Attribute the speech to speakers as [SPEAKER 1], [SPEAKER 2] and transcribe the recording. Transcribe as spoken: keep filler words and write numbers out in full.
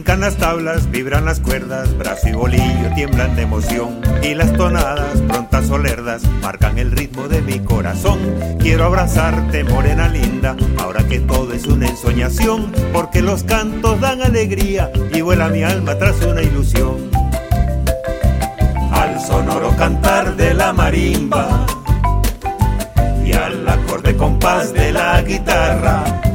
[SPEAKER 1] Brincan las tablas, vibran las cuerdas, brazo y bolillo tiemblan de emoción, y las tonadas, prontas o lerdas, marcan el ritmo de mi corazón. Quiero abrazarte, morena linda, ahora que todo es una ensoñación, porque los cantos dan alegría y vuela mi alma tras una ilusión. Al sonoro cantar de la marimba y al acorde compás de la guitarra,